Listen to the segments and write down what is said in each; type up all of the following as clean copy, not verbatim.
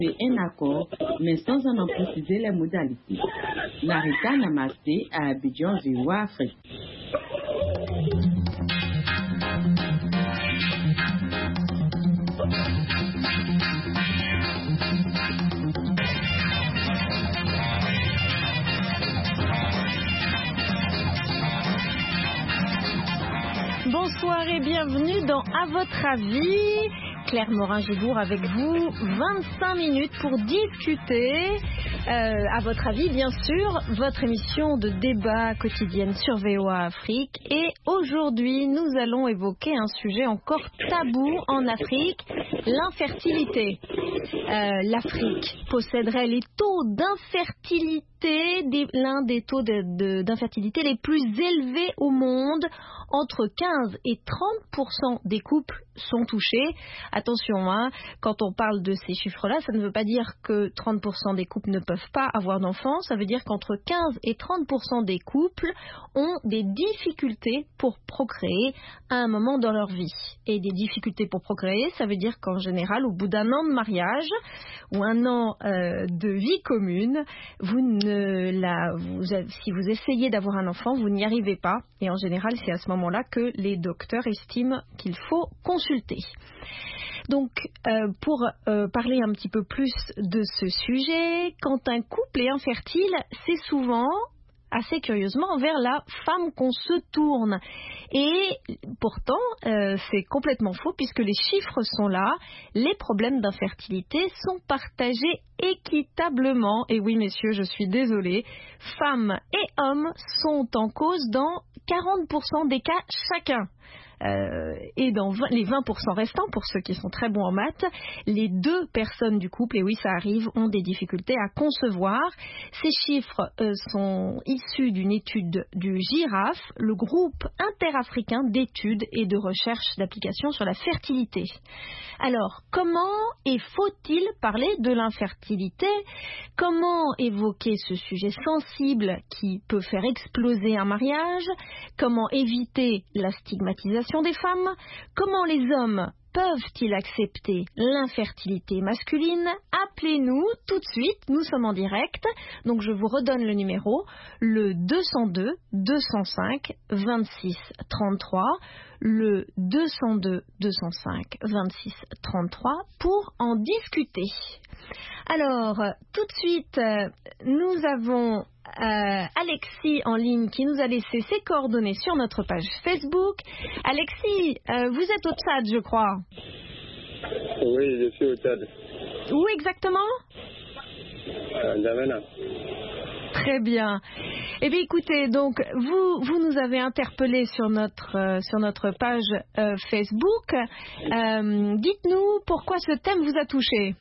trouvé un accord, mais sans en préciser les modalités. Narita Namaste à Abidjan, VOA, Afrique. Bonsoir et bienvenue dans À votre avis. Claire Morin-Gibourg avec vous, 25 minutes pour discuter. À votre avis, bien sûr, votre émission de débat quotidienne sur VOA Afrique. Et aujourd'hui, nous allons évoquer un sujet encore tabou en Afrique, l'infertilité. L'Afrique posséderait les taux d'infertilité, l'un des taux d'infertilité les plus élevés au monde. Entre 15 et 30% des couples sont touchés. Attention, quand on parle de ces chiffres-là, ça ne veut pas dire que 30% des couples ne peuvent pas avoir d'enfants. Ça veut dire qu'entre 15 et 30% des couples ont des difficultés pour procréer à un moment dans leur vie. Et des difficultés pour procréer, ça veut dire qu'en général, au bout d'un an de mariage ou un an de vie commune, si vous essayez d'avoir un enfant, vous n'y arrivez pas. Et en général, c'est à ce moment-là que les docteurs estiment qu'il faut consulter. Donc, pour parler un petit peu plus de ce sujet, quand un couple est infertile, c'est souvent, assez curieusement, vers la femme qu'on se tourne. Et pourtant, c'est complètement faux puisque les chiffres sont là. Les problèmes d'infertilité sont partagés équitablement. Et oui, messieurs, je suis désolée. Femmes et hommes sont en cause dans 40% des cas chacun. Et dans les 20% restants, pour ceux qui sont très bons en maths, les deux personnes du couple, et oui ça arrive, ont des difficultés à concevoir. Ces chiffres sont issus d'une étude du GIRAF, le groupe interafricain d'études et de recherche d'application sur la fertilité. Alors, comment et faut-il parler de l'infertilité? Comment évoquer ce sujet sensible qui peut faire exploser un mariage? Comment éviter la stigmatisation des femmes? Comment les hommes peuvent-ils accepter l'infertilité masculine? Appelez-nous tout de suite, nous sommes en direct. Donc je vous redonne le numéro, le 202 205 26 33, le 202 205 26 33 pour en discuter. Alors, tout de suite, nous avons Alexis en ligne qui nous a laissé ses coordonnées sur notre page Facebook. Alexis, vous êtes au Tchad, je crois. Oui, je suis au Tchad. Où exactement? N'Djamena. Très bien. Eh bien, écoutez, donc vous nous avez interpellé sur notre page Facebook. Dites-nous pourquoi ce thème vous a touché.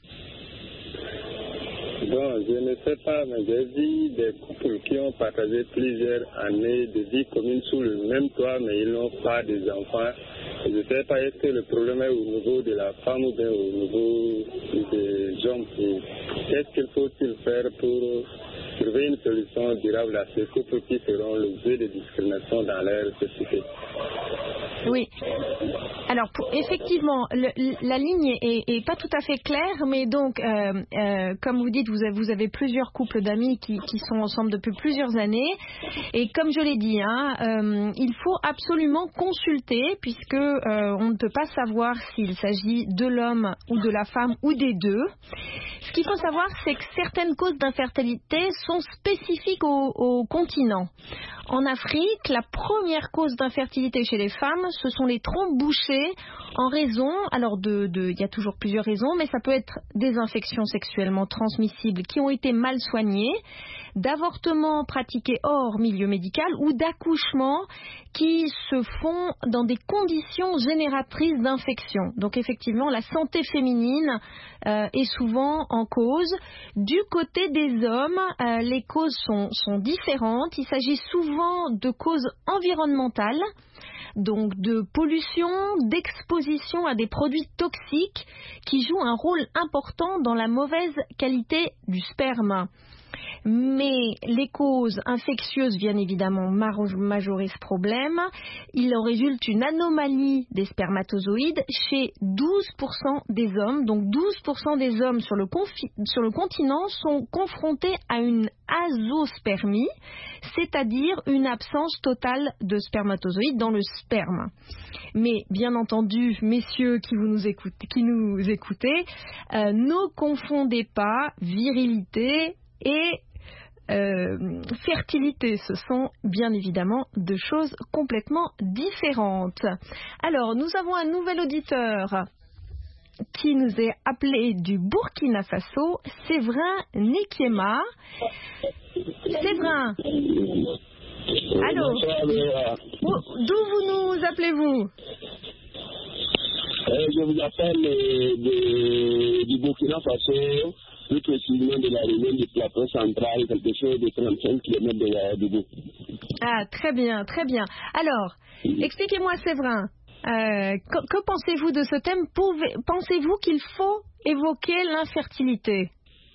Bon, je ne sais pas, mais j'ai vu des couples qui ont partagé plusieurs années de vie commune sous le même toit, mais ils n'ont pas des enfants. Je ne sais pas, est-ce que le problème est au niveau de la femme ou bien au niveau des hommes? Qu'est-ce qu'il faut-il faire pour trouver une solution durable à ces couples qui seront l'objet de discrimination dans leur société? Oui. Alors, effectivement, la ligne est pas tout à fait claire, mais donc, comme vous dites, vous avez plusieurs couples d'amis qui sont ensemble depuis plusieurs années, et comme je l'ai dit, il faut absolument consulter, puisque on ne peut pas savoir s'il s'agit de l'homme ou de la femme ou des deux. Ce qu'il faut savoir, c'est que certaines causes d'infertilité sont spécifiques au continent. En Afrique, la première cause d'infertilité chez les femmes, ce sont les trompes bouchées en raison, alors il y a toujours plusieurs raisons, mais ça peut être des infections sexuellement transmissibles qui ont été mal soignées, d'avortements pratiqués hors milieu médical ou d'accouchements qui se font dans des conditions génératrices d'infections. Donc effectivement, la santé féminine est souvent en cause. Du côté des hommes, les causes sont différentes. Il s'agit souvent de causes environnementales, donc de pollution, d'exposition à des produits toxiques qui jouent un rôle important dans la mauvaise qualité du sperme. mais les causes infectieuses viennent évidemment majorer ce problème. Il en résulte une anomalie des spermatozoïdes chez 12% des hommes. Donc 12% des hommes sur le continent sont confrontés à une azospermie, c'est-à-dire une absence totale de spermatozoïdes dans le sperme. Mais bien entendu, messieurs qui nous écoutez, ne confondez pas virilité et fertilité. Ce sont bien évidemment deux choses complètement différentes. Alors, nous avons un nouvel auditeur qui nous est appelé du Burkina Faso, Séverin Nekiema. Séverin, allô, d'où nous appelez-vous? Je vous appelle du Burkina Faso, plus précisément de la région du plateau central, quelque chose de 35 km de Ouagadougou. Ah, très bien, très bien. Alors, expliquez-moi, Séverin, que pensez-vous de ce thème? Pensez-vous qu'il faut évoquer l'infertilité?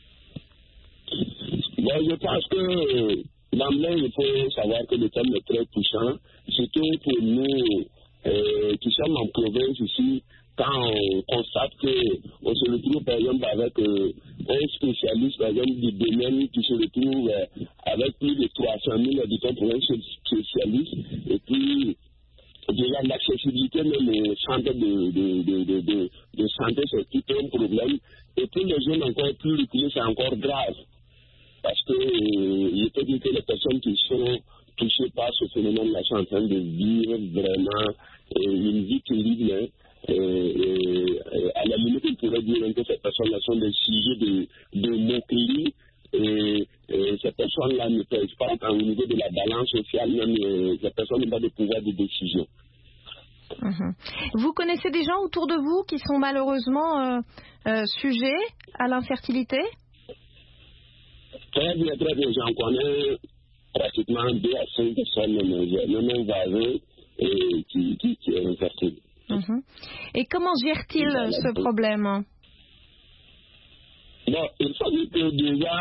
Je pense que d'emblée, il faut savoir que le thème est très touchant, surtout pour nous qui sommes en province ici. Quand on constate qu'on se retrouve par exemple avec un spécialiste par exemple, du domaine qui se retrouve avec plus de 300 000 habitants pour un spécialiste, et puis déjà l'accessibilité même au centre de santé, c'est tout un problème. Et puis les jeunes encore plus reculés, c'est encore grave. Parce que je peux dire que les personnes qui sont touchées par ce phénomène-là sont en train de vivre vraiment une vie terrible. À la limite, on pourrait dire que ces personnes-là sont des sujets de moquerie, et ces personnes-là ne pèsent pas au niveau de la balance sociale, même ces personnes n'ont pas de pouvoir de décision. Vous connaissez des gens autour de vous qui sont malheureusement sujets à l'infertilité? Très bien, j'en connais pratiquement 2 à 5 personnes, même un voisin qui est infertile. Et comment gère-t-il ce problème? Bon, il faut dire que déjà,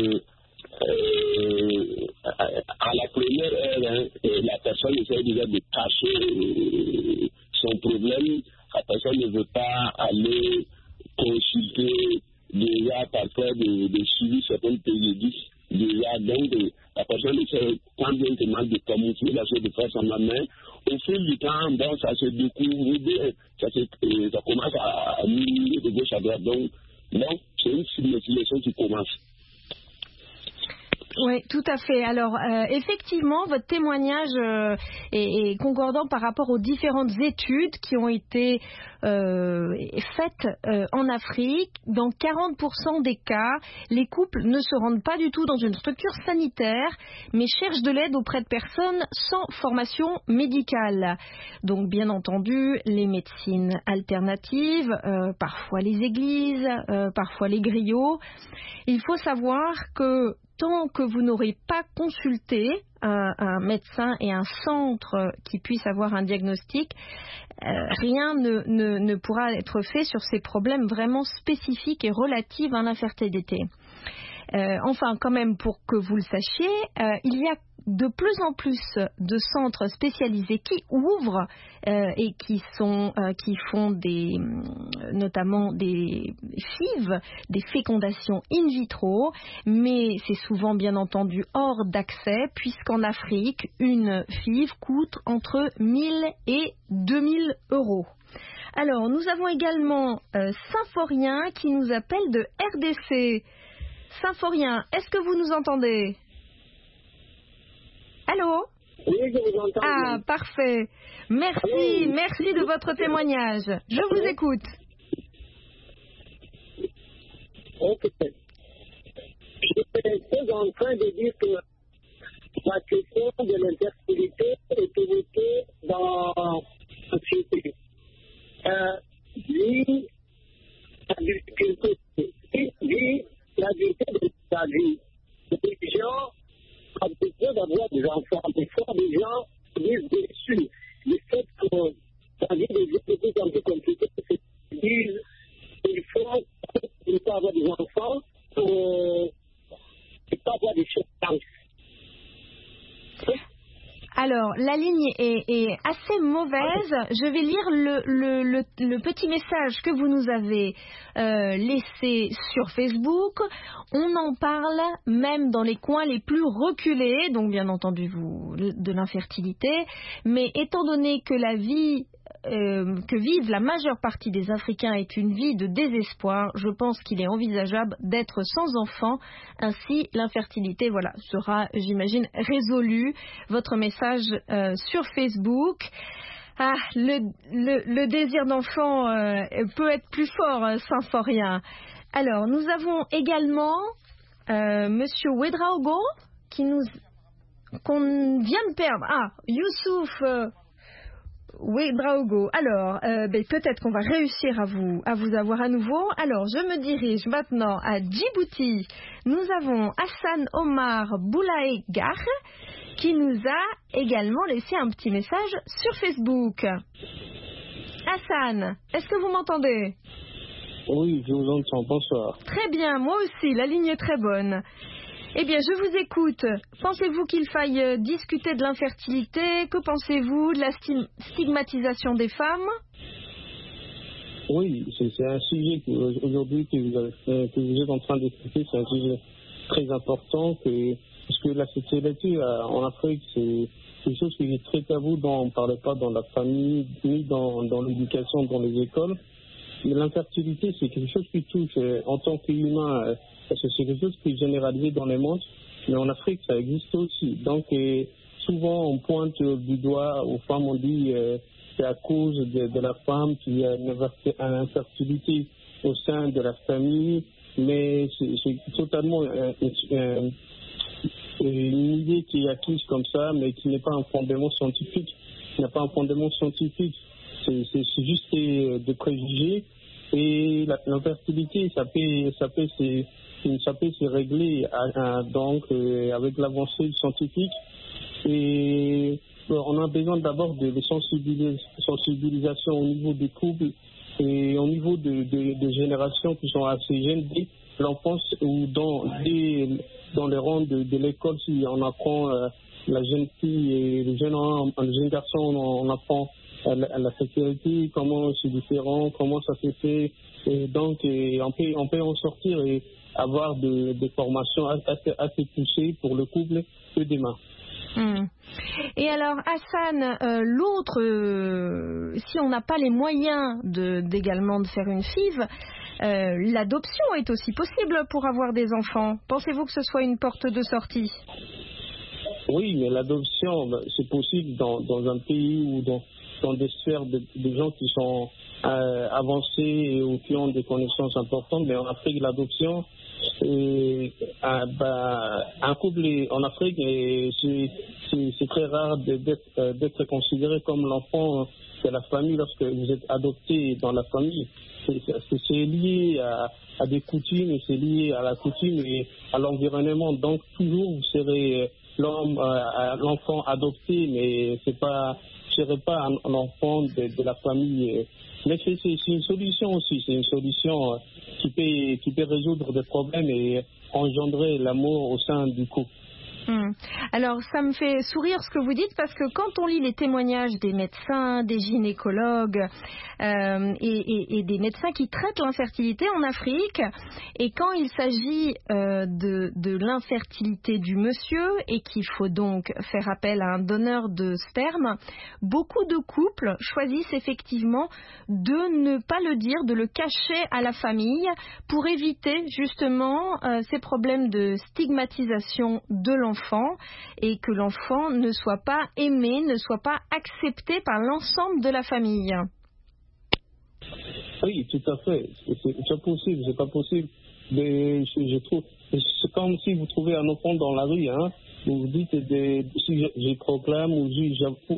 à la première heure, la personne essaie déjà de cacher son problème. La personne ne veut pas aller consulter déjà parfois de suivi certaines périodiques. Déjà, donc, la personne essaie tant bien que mal de camoufler la chose de faire son main. Au fil du temps, bon, ça se découvre, ça commence à mourir de gauche à droite. Donc, non, c'est une simulation qui commence. Oui, tout à fait. Alors, effectivement, votre témoignage est concordant par rapport aux différentes études qui ont été faites en Afrique. Dans 40% des cas, les couples ne se rendent pas du tout dans une structure sanitaire, mais cherchent de l'aide auprès de personnes sans formation médicale. Donc, bien entendu, les médecines alternatives, parfois les églises, parfois les griots. Il faut savoir que tant que vous n'aurez pas consulté un médecin et un centre qui puisse avoir un diagnostic, rien ne pourra être fait sur ces problèmes vraiment spécifiques et relatifs à l'infertilité. Enfin, quand même, pour que vous le sachiez, il y a de plus en plus de centres spécialisés qui ouvrent et qui font notamment des FIV, des fécondations in vitro, mais c'est souvent bien entendu hors d'accès, puisqu'en Afrique, une FIV coûte entre 1 000 et 2 000 euros. Alors, nous avons également Symphorien qui nous appelle de RDC. Symphorien, est-ce que vous nous entendez? Allô? Oui, je vous entends. Ah, parfait. Merci de votre témoignage. Je vous écoute. Ok. J'étais en train de dire que la question de l'infertilité est évoquée dans la société. La difficulté de la vie. Les gens ont besoin d'avoir des enfants. Des fois, les gens disent dessus. Le fait que la vie devient de plus en plus compliquée, c'est qu'ils disent qu'il faut avoir des enfants pour pas avoir de substance. Alors, la ligne est assez mauvaise. Je vais lire le petit message que vous nous avez laissé sur Facebook. On en parle même dans les coins les plus reculés, donc bien entendu de l'infertilité. Mais étant donné que la vie que vivent la majeure partie des Africains est une vie de désespoir, je pense qu'il est envisageable d'être sans enfant. Ainsi, l'infertilité, sera, j'imagine, résolue. Votre message sur Facebook. Ah, le désir d'enfant peut être plus fort, Symphorien. Alors, nous avons également Monsieur Ouedraogo qu'on vient de perdre. Ah, Youssouf Ouedraogo. Alors, peut-être qu'on va réussir à vous avoir à nouveau. Alors, je me dirige maintenant à Djibouti. Nous avons Hassan Omar Boulaïgar qui nous a également laissé un petit message sur Facebook. Hassan, est-ce que vous m'entendez? Oui, je vous entends. Bonsoir. Très bien, moi aussi, la ligne est très bonne. Eh bien, je vous écoute. Pensez-vous qu'il faille discuter de l'infertilité? Que pensez-vous de la stigmatisation des femmes? Oui, c'est un sujet aujourd'hui que vous êtes en train d'expliquer. C'est un sujet très important parce que la sexualité en Afrique, c'est quelque chose qui est très tabou, dont on ne parle pas dans la famille, ni dans l'éducation, dans les écoles. Mais l'infertilité, c'est quelque chose qui touche en tant qu'humain, parce que c'est quelque chose qui est généralisé dans le monde, mais en Afrique, ça existe aussi. Donc, souvent, on pointe du doigt aux femmes, on dit c'est à cause de la femme qu'il y a une infertilité au sein de la famille, mais c'est totalement une idée qui est acquise comme ça, mais qui n'est pas un fondement scientifique. C'est juste des préjugés. Et l'infertilité, ça peut se régler avec l'avancée scientifique. Et on a besoin d'abord de sensibilisation au niveau des couples et au niveau de générations qui sont assez jeunes, dès l'enfance ou dans les rangs de l'école, si on apprend la jeune fille et le jeune garçon, on apprend la sexualité, comment c'est différent, comment ça se fait. Et donc, on peut en sortir et avoir des formations assez poussées pour le couple que demain. Et alors, Hassan, si on n'a pas les moyens d'également de faire une FIV, l'adoption est aussi possible pour avoir des enfants. Pensez-vous que ce soit une porte de sortie? Oui, mais l'adoption, c'est possible dans un pays ou dans des sphères de gens qui sont avancés ou qui ont des connaissances importantes. Mais en Afrique, l'adoption, un couple en Afrique, c'est très rare d'être considéré comme l'enfant de la famille lorsque vous êtes adopté dans la famille. C'est lié à des coutumes, c'est lié à la coutume et à l'environnement. Donc toujours vous serez l'enfant adopté, mais ce ne serait pas un enfant de la famille. Mais c'est une solution aussi, c'est une solution qui peut résoudre des problèmes et engendrer l'amour au sein du couple. Alors, ça me fait sourire ce que vous dites parce que quand on lit les témoignages des médecins, des gynécologues et des médecins qui traitent l'infertilité en Afrique, et quand il s'agit de l'infertilité du monsieur et qu'il faut donc faire appel à un donneur de sperme, beaucoup de couples choisissent effectivement de ne pas le dire, de le cacher à la famille pour éviter justement ces problèmes de stigmatisation de l'enfant et que l'enfant ne soit pas aimé, ne soit pas accepté par l'ensemble de la famille. Oui, tout à fait. C'est pas possible. Mais je trouve, c'est comme si vous trouvez un enfant dans la rue, vous vous dites, si je proclame ou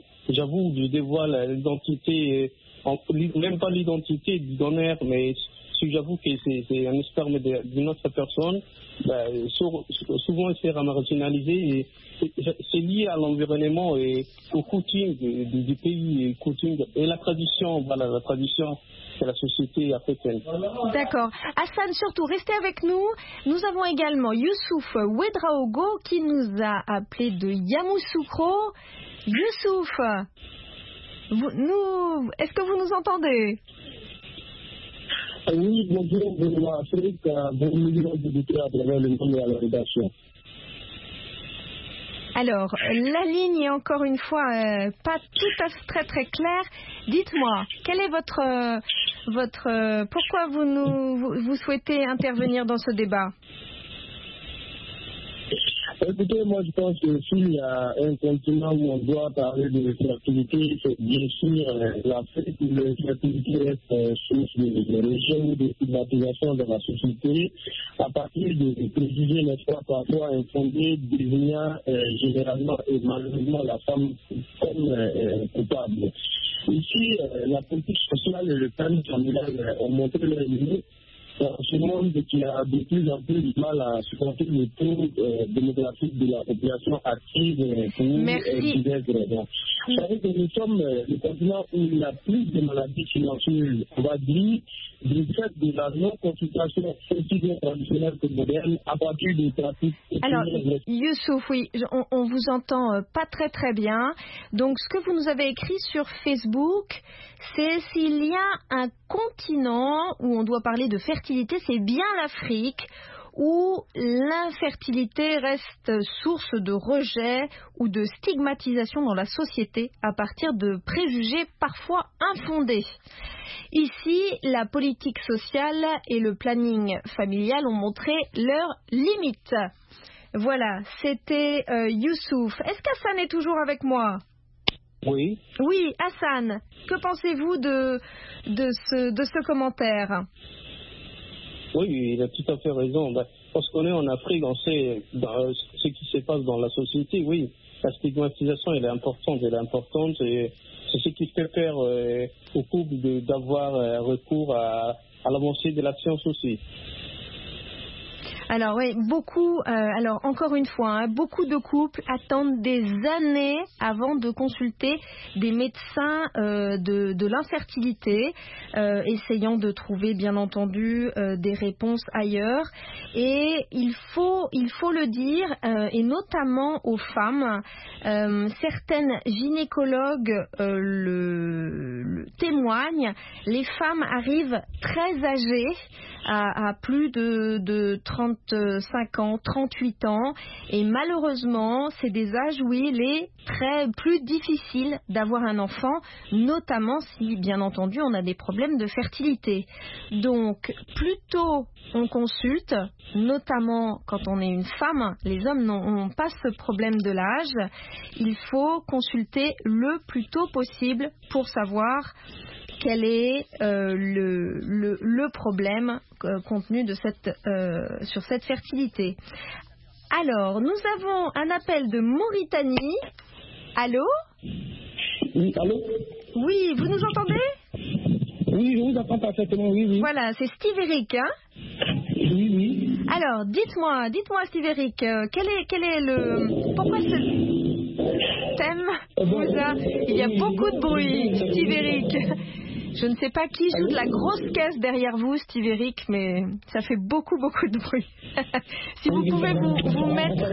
j'avoue, je dévoile l'identité, même pas l'identité du donneur, mais si j'avoue que c'est un sperme d'une autre personne, souvent c'est marginalisé et c'est lié à l'environnement et aux coutumes du pays, et coutumes et la tradition, la tradition de la société africaine. D'accord. Hassan, surtout, restez avec nous. Nous avons également Youssouf Ouedraogo qui nous a appelé de Yamoussoukro. Youssouf, est-ce que vous nous entendez? Oui, bonjour, bonjour Afrique, bonjour à travers le monde de la rédaction. Alors, la ligne est encore une fois pas tout à fait très claire. Dites-moi, quel est pourquoi vous souhaitez intervenir dans ce débat? Écoutez, moi je pense que s'il y a un continent où on doit parler de fertilité, c'est bien sûr l'Afrique où la fertilité reste source de rejet ou de stigmatisation de la société, à partir de préjugés, n'est-ce pas, parfois infondés, désignant généralement et malheureusement la femme comme coupable. Ici, la politique sociale et le plan familial ont montré leurs limites. Ce monde qui a de plus en plus de mal à supporter le taux démographique de la population active pour diverses raisons. Vous savez que nous sommes le continent où il y a plus de maladies silencieuses, on va dire, du fait de la non-consultation aussi bien traditionnelle que moderne à partir des pratiques. Alors, Youssouf, oui, on vous entend pas très bien. Donc, ce que vous nous avez écrit sur Facebook, c'est s'il y a un continent où on doit parler de fertilité, c'est bien l'Afrique, où l'infertilité reste source de rejet ou de stigmatisation dans la société à partir de préjugés parfois infondés. Ici, la politique sociale et le planning familial ont montré leurs limites. Voilà, c'était Youssouf. Est-ce qu'Hassan est toujours avec moi ? Oui. Oui, Hassan, que pensez-vous de ce commentaire ? Oui, il a tout à fait raison. Parce qu'on est en Afrique, on sait ce qui se passe dans la société. Oui, la stigmatisation, elle est importante et c'est ce qui fait faire au couple d'avoir recours à l'avancée de la science aussi. Alors oui, alors encore une fois, beaucoup de couples attendent des années avant de consulter des médecins de l'infertilité, essayant de trouver bien entendu des réponses ailleurs. Et il faut le dire, et notamment aux femmes, certaines gynécologues le témoignent, les femmes arrivent très âgées, à plus de 35 ans, 38 ans, et malheureusement, c'est des âges où il est plus difficile d'avoir un enfant, notamment si, bien entendu, on a des problèmes de fertilité. Donc, plus tôt on consulte, notamment quand on est une femme, les hommes n'ont pas ce problème de l'âge, il faut consulter le plus tôt possible pour savoir quel est le problème contenu sur cette fertilité. Alors, nous avons un appel de Mauritanie. Allô ? Oui, allô ? Oui, vous nous entendez ? Oui, je vous entends parfaitement, oui. Voilà, c'est Steve Eric, hein ? Oui. Alors, dites-moi Steve Eric, quel est le... Pourquoi ce thème Il y a beaucoup de bruit, Steve Eric. Je ne sais pas qui joue de la grosse caisse derrière vous, Steve Eric, mais ça fait beaucoup de bruit. Si vous pouvez vous mettre...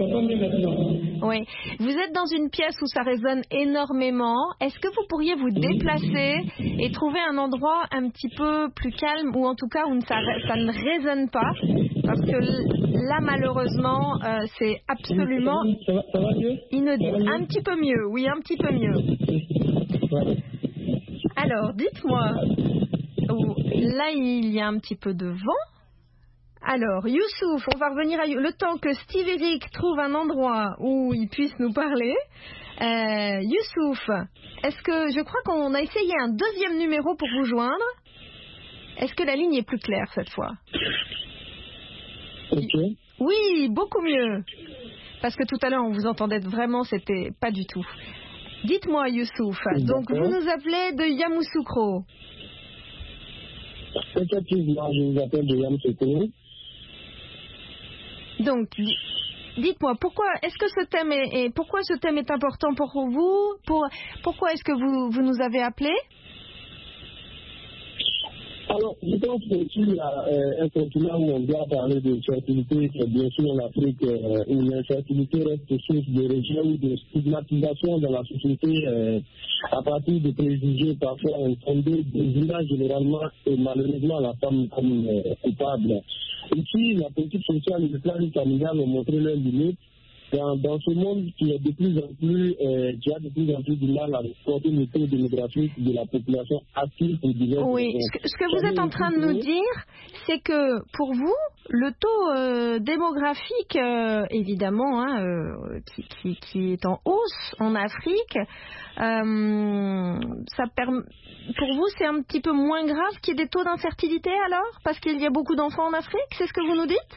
Oui. Vous êtes dans une pièce où ça résonne énormément. Est-ce que vous pourriez vous déplacer et trouver un endroit un petit peu plus calme, ou en tout cas où ça ne résonne pas? Parce que là, malheureusement, c'est absolument inaudible. Un petit peu mieux, oui, un petit peu mieux. Alors, dites-moi, là il y a un petit peu de vent. Alors, Youssouf, on va revenir à le temps que Steve Eric trouve un endroit où il puisse nous parler. Youssouf, je crois qu'on a essayé un deuxième numéro pour vous joindre. Est-ce que la ligne est plus claire cette fois? Ok. Oui, beaucoup mieux. Parce que tout à l'heure on vous entendait vraiment, c'était pas du tout. Dites-moi, Youssouf, donc vous nous appelez de Yamoussoukro. Effectivement, je vous appelle de Yam Sekou. Donc, dites-moi, pourquoi est-ce que ce thème pourquoi ce thème est important pour vous? Pourquoi est-ce que vous nous avez appelé? Alors, je pense que s'il y a un continent où on doit parler de fertilité, c'est bien sûr en Afrique, où l'infertilité reste source de rejet, de stigmatisation dans la société à partir de préjugés parfois infondés, désignant généralement et malheureusement la femme comme coupable. Ici, la politique sociale et le plan familial ont montré leurs limites. Dans ce monde qui est de plus en plus, qui a de plus en plus du mal à supporter le taux démographique de la population active pour diverses Oui, raisons. ce que vous êtes en train de nous dire, c'est que pour vous, le taux démographique, évidemment, qui est en hausse en Afrique, pour vous, c'est un petit peu moins grave qu'il y ait des taux d'infertilité alors? Parce qu'il y a beaucoup d'enfants en Afrique, c'est ce que vous nous dites?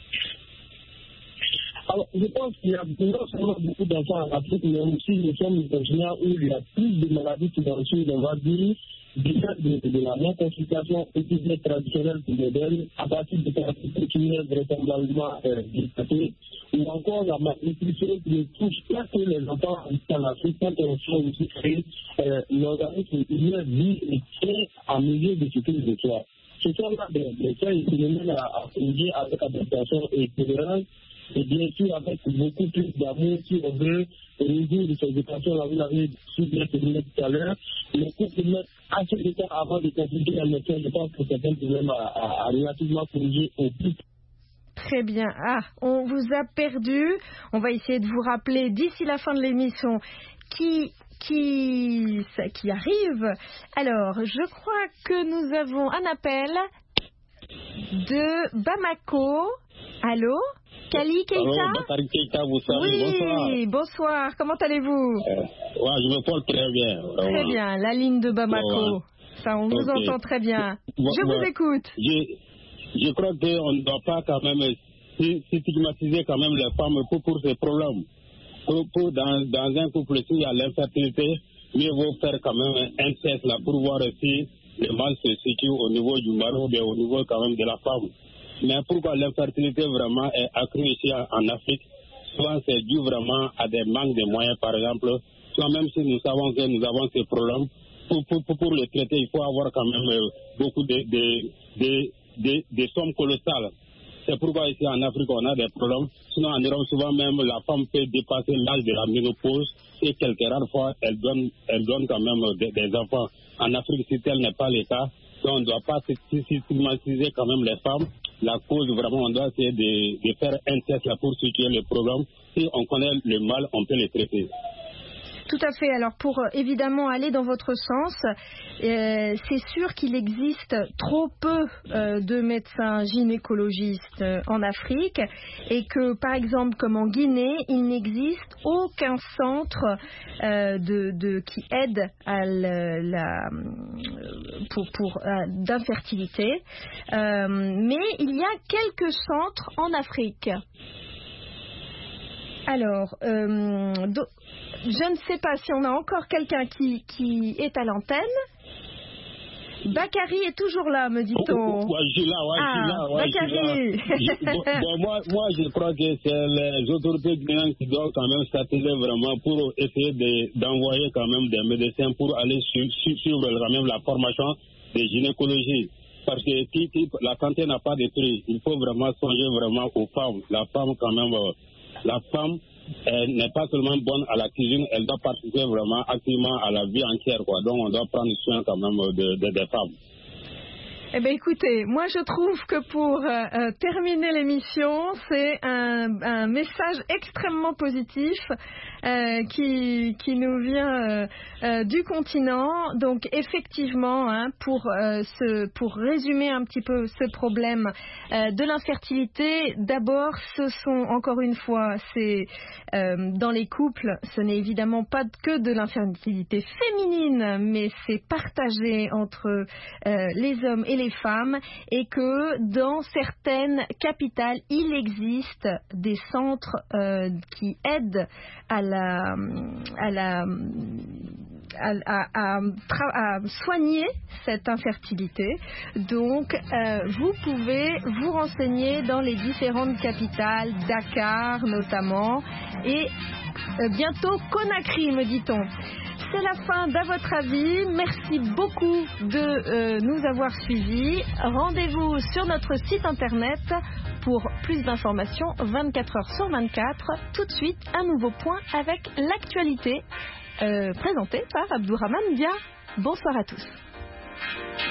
Alors, je pense qu'il y a non seulement beaucoup d'enfants en Afrique, mais aussi nous sommes une continent où il y a plus de maladies silencieuses, on va dire, du fait de la non-consultation épidémique traditionnelle pour les bébés, à partir de pratiques coutumières vraisemblablement dispatées, ou encore la malnutrition qui ne touche pas que les enfants en Afrique, quand on fait aussi créer l'organisme humain vit et tient à mesure de ce qu'il reçoit. Ce sont là des faits et phénomènes à corriger avec adaptation et tolérance. Et bien sûr, avec beaucoup plus d'amour, si on veut résoudre ces équations-là, vous l'avez su bien terminé tout à l'heure, les couples mettent assez de temps avant de compliquer un médecin. Je pense que c'est un problème à relativement corriger au plus. Très bien. Ah, on vous a perdu. On va essayer de vous rappeler d'ici la fin de l'émission qui arrive. Alors, je crois que nous avons un appel de Bamako. Allô? Kali Keita? Allô, Bakari Keita, vous savez, oui, bonsoir. Comment allez-vous? Je me porte très bien. Très bien, la ligne de Bamako. Ça, on vous entend très bien. Je vous écoute. Je crois qu'on ne doit pas quand même stigmatiser quand même les femmes pour ces problèmes. Dans un couple, s'il y a l'infertilité, mieux vaut faire quand même un test là pour voir si le mal se situe au niveau du mari ou bien au niveau quand même de la femme. Mais pourquoi l'infertilité vraiment est accrue ici en Afrique? Souvent c'est dû vraiment à des manques de moyens, par exemple. Soit même si nous savons que nous avons ces problèmes, pour les traiter, il faut avoir quand même beaucoup de sommes colossales. C'est pourquoi ici en Afrique on a des problèmes. Sinon en Europe, souvent même la femme peut dépasser l'âge de la ménopause et quelques rares fois elle donne quand même des enfants. En Afrique, si tel n'est pas le cas, donc on ne doit pas stigmatiser quand même les femmes. La cause, vraiment, on doit essayer de faire un test là pour situer le problème. Si on connaît le mal, on peut le traiter. Tout à fait. Alors pour évidemment aller dans votre sens, c'est sûr qu'il existe trop peu de médecins gynécologistes en Afrique et que par exemple comme en Guinée, il n'existe aucun centre qui aide à d'infertilité. Mais il y a quelques centres en Afrique. Alors, je ne sais pas si on a encore quelqu'un qui est à l'antenne. Bakary est toujours là, me dit-on. Je suis là. Bakary. Moi, je crois que c'est les autorités guinéennes qui doivent quand même s'atteler vraiment pour essayer d'envoyer quand même des médecins pour aller suivre quand même la formation de gynécologie. Parce que la santé n'a pas de prix. Il faut vraiment songer vraiment aux femmes. La femme quand même... La femme n'est pas seulement bonne à la cuisine, elle doit participer vraiment activement à la vie entière, quoi. Donc on doit prendre soin quand même des femmes. Eh bien écoutez, moi je trouve que pour terminer l'émission, c'est un message extrêmement positif qui nous vient du continent. Donc effectivement, pour résumer un petit peu ce problème de l'infertilité, d'abord ce sont encore une fois, c'est dans les couples, ce n'est évidemment pas que de l'infertilité féminine, mais c'est partagé entre les hommes et les femmes, et que dans certaines capitales, il existe des centres qui aident à soigner cette infertilité. Donc, vous pouvez vous renseigner dans les différentes capitales, Dakar notamment, et bientôt Conakry, me dit-on. C'est la fin d'À votre avis. Merci beaucoup de nous avoir suivis. Rendez-vous sur notre site internet pour plus d'informations 24 heures sur 24. Tout de suite, un nouveau point avec l'actualité présenté par Abdourahmane Dia. Bonsoir à tous.